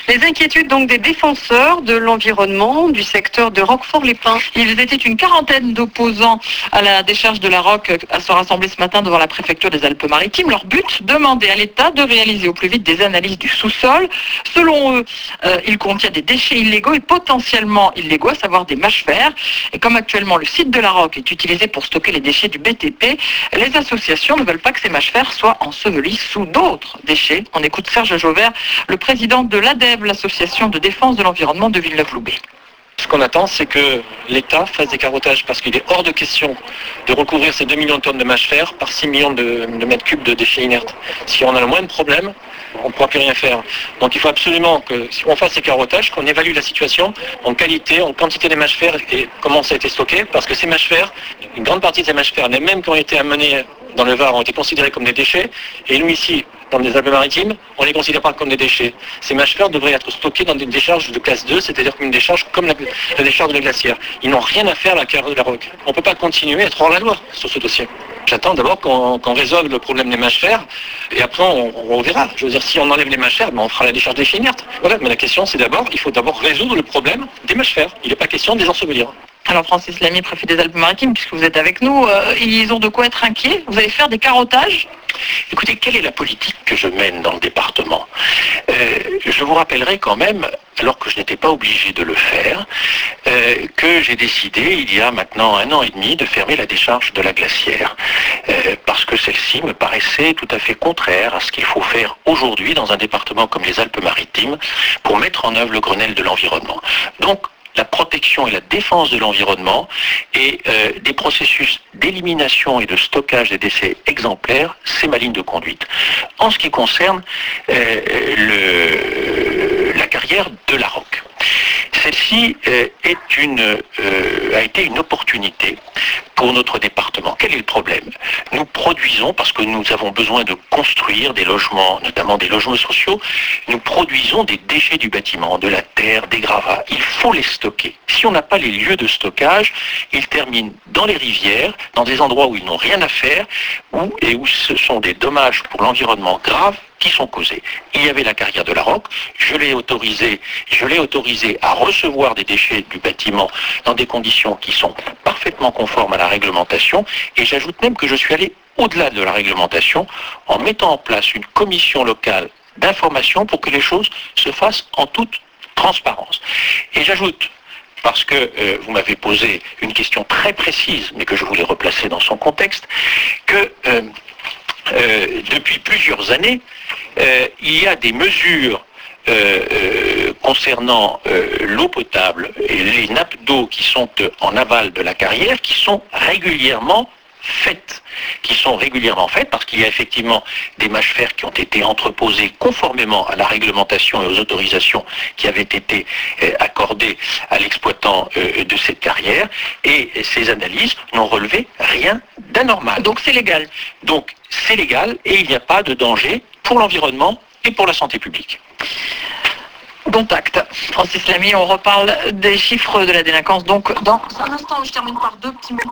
Les inquiétudes donc des défenseurs de l'environnement du secteur de Roquefort-les-Pins. Ils étaient une quarantaine d'opposants à la décharge de la Roque à se rassembler ce matin devant la préfecture des Alpes-Maritimes. Leur but, demander à l'État de réaliser au plus vite des analyses du sous-sol. Selon eux, il contient des déchets illégaux et potentiellement illégaux, à savoir des mâches-fer. Et comme actuellement le site de la Roque est utilisé pour stocker les déchets du BTP, les associations ne veulent pas que ces mâches-fer soient ensevelies sous d'autres déchets. On écoute Serge Jauvert, le président de l'ADEV, l'association de défense de l'environnement de Villeneuve-Loubet. Ce qu'on attend, c'est que l'État fasse des carottages, parce qu'il est hors de question de recouvrir ces 2 millions de tonnes de mâches-fer par 6 millions de mètres cubes de déchets inertes. Si on a le moindre problème, on ne pourra plus rien faire. Donc il faut absolument que, si on fasse ces carottages, qu'on évalue la situation en qualité, en quantité des mâches-fer et comment ça a été stocké, parce que ces mâches-fer, une grande partie de ces mâches-fer, les mêmes qui ont été amenés dans le Var, ont été considérés comme des déchets, et nous ici, dans les Alpes-Maritimes, on ne les considère pas comme des déchets. Ces mâches-fer devraient être stockés dans des décharges de classe 2, c'est-à-dire comme une décharge comme la décharge de la glacière. Ils n'ont rien à faire à la carrière de la Roque. On ne peut pas continuer à être hors la loi sur ce dossier. J'attends d'abord qu'on résolve le problème des mâches-fer, et après on verra. Je veux dire, si on enlève les mâches-fer, on fera la décharge des déchets inertes. Voilà, mais la question c'est il faut d'abord résoudre le problème des mâches-fer. Il n'est pas question de les ensevelir. Alors Francis Lamy, préfet des Alpes-Maritimes, puisque vous êtes avec nous, ils ont de quoi être inquiets. Vous allez faire des carottages? Écoutez, quelle est la politique que je mène dans le département? Je vous rappellerai quand même, alors que je n'étais pas obligé de le faire, que j'ai décidé, il y a maintenant 1 an et demi, de fermer la décharge de la glacière. Parce que celle-ci me paraissait tout à fait contraire à ce qu'il faut faire aujourd'hui dans un département comme les Alpes-Maritimes pour mettre en œuvre le Grenelle de l'environnement. Donc, la protection et la défense de l'environnement et des processus d'élimination et de stockage des déchets exemplaires, c'est ma ligne de conduite. En ce qui concerne la carrière de la Roque, celle-ci a été une opportunité pour notre département. Quel est le problème? Nous produisons, parce que nous avons besoin de construire des logements, notamment des logements sociaux, nous produisons des déchets du bâtiment, de la terre, des gravats. Il faut les stocker. Si on n'a pas les lieux de stockage, ils terminent dans les rivières, dans des endroits où ils n'ont rien à faire, où ce sont des dommages pour l'environnement graves qui sont causés. Il y avait la carrière de la Roque, je l'ai autorisé à recevoir des déchets du bâtiment dans des conditions qui sont parfaitement conformes à la réglementation, et j'ajoute même que je suis allé au-delà de la réglementation en mettant en place une commission locale d'information pour que les choses se fassent en toute transparence. Et j'ajoute, parce que vous m'avez posé une question très précise, mais que je voulais replacer dans son contexte, que depuis plusieurs années, il y a des mesures concernant l'eau potable et les nappes d'eau qui sont en aval de la carrière qui sont régulièrement faites, parce qu'il y a effectivement des mâches-fer qui ont été entreposées conformément à la réglementation et aux autorisations qui avaient été accordées à l'exploitant de cette carrière, et ces analyses n'ont relevé rien d'anormal. Donc c'est légal. Donc c'est légal et il n'y a pas de danger pour l'environnement et pour la santé publique. Dont acte. Francis Lamy, on reparle des chiffres de la délinquance. Donc dans un instant, je termine par 2 petits mots.